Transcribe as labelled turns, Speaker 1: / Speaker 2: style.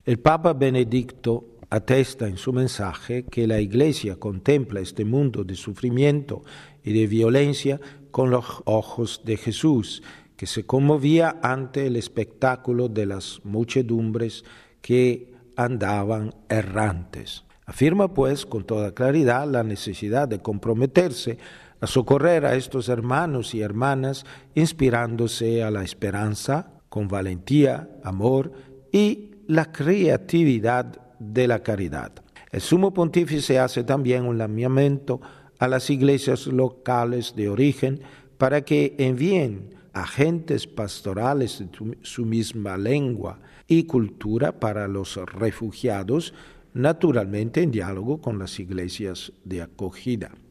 Speaker 1: El Papa Benedicto atesta en su mensaje que la Iglesia contempla este mundo de sufrimiento y de violencia con los ojos de Jesús, que se conmovía ante el espectáculo de las muchedumbres que andaban errantes. Afirma, pues, con toda claridad la necesidad de comprometerse a socorrer a estos hermanos y hermanas, inspirándose a la esperanza, con valentía, amor y la creatividad de la caridad. El Sumo Pontífice hace también un llamamiento a las iglesias locales de origen para que envíen agentes pastorales de su misma lengua y cultura para los refugiados, naturalmente en diálogo con las iglesias de acogida.